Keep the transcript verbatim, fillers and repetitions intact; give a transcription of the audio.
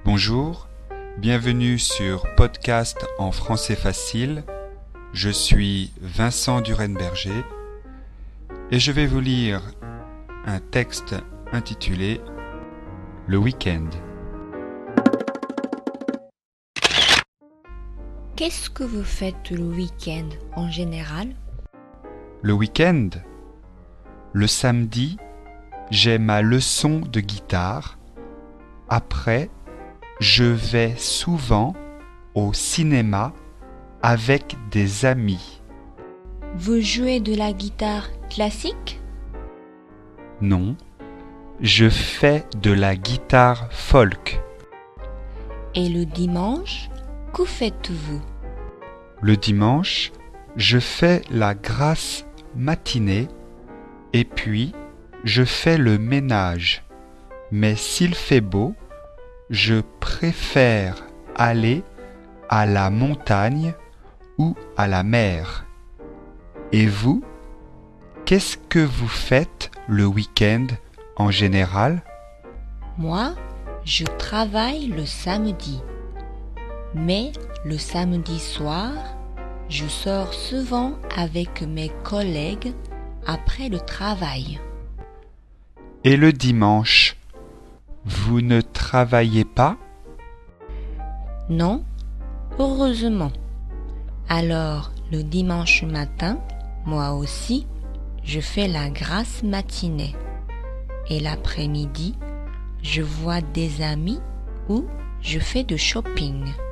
Bonjour, bienvenue sur Podcast en français facile. Je suis Vincent Durenberger et je vais vous lire un texte intitulé Le week-end. Qu'est-ce que vous faites le week-end en général? Le week-end, le samedi, j'ai ma leçon de guitare. Après, je vais souvent au cinéma avec des amis. Vous jouez de la guitare classique? Non, je fais de la guitare folk. Et le dimanche, que faites-vous? Le dimanche, je fais la grasse matinée et puis je fais le ménage. Mais s'il fait beau, je préfère aller à la montagne ou à la mer. Et vous, qu'est-ce que vous faites le week-end en général? Moi, je travaille le samedi. Mais le samedi soir, je sors souvent avec mes collègues après le travail. Et le dimanche, vous ne travaillez pas? Non, heureusement. Alors, le dimanche matin, moi aussi, je fais la grasse matinée. Et l'après-midi, je vois des amis ou je fais du shopping.